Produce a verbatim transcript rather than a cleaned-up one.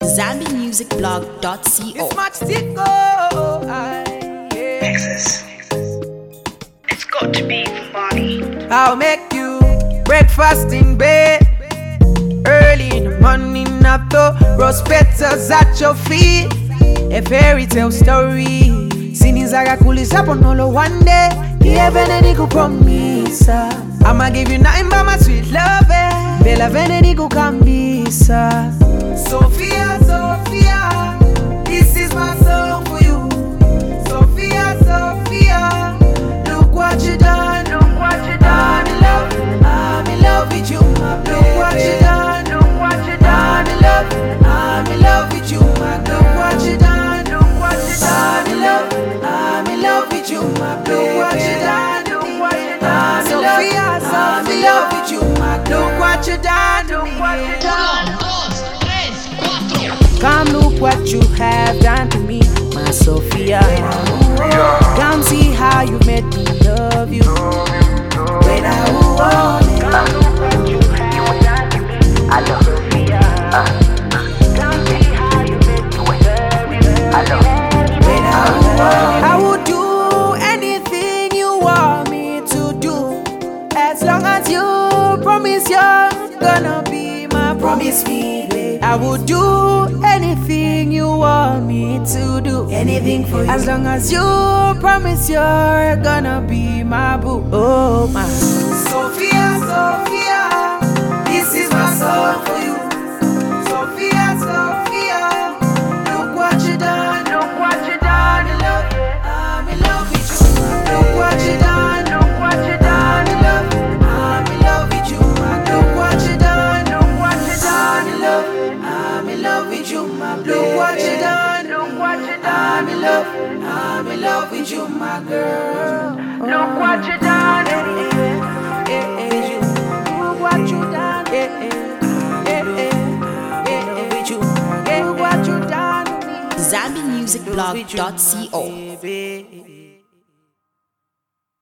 zambi music blog dot co. It's much to go. Yeah. Texas. It's got to be funny. I'll make you breakfast in bed early in the morning after roast petals at your feet. A fairy tale story. Sinizaga kulisha ponolo one day. Even niku promisa. I'ma give you nothing but my sweet love. Bella vene niku kambisa. Sophia, Sophia, this is my song for you. Sophia, Sophia, look what you done, look what you done. I'm in love, I'm in love with you, my baby. Look what you done, look what you done. I'm in love, I'm in love with you, my baby. Look what you done, look what you done. I'm in love, I'm in love with you, my baby. Look what you done, look what you done. Sophia, I'm in love with you, my baby. Look what you done, look what you done. Come look what you have done to me, my Sophia. Come see how you made me love you. When I want it. Come look what you have done to me, I love Sophia. Come see how you made me love you. I love. When I want it. I would do anything you want me to do, as long as you promise you're gonna be my promise me. I would do anything you want me to do, anything for you, as long as you promise you're gonna be my boo. Oh my Sophia, Sophia, this is my song for you. Sophia, Sophia, look what you done, look what you done. In love, I'm in love with you. Look what you done, look what you done. In love, I'm in love with you. Look what you done, look what you done. In love, I'm in love with you, my baby. Look what you done, look what you done. I'm in love, I'm in love with you, my girl. Look what you done, eh, eh, eh, eh. Look what you done, eh, eh, eh, eh, eh, with you. Look what you done to me. zambi music blog dot co. Baby.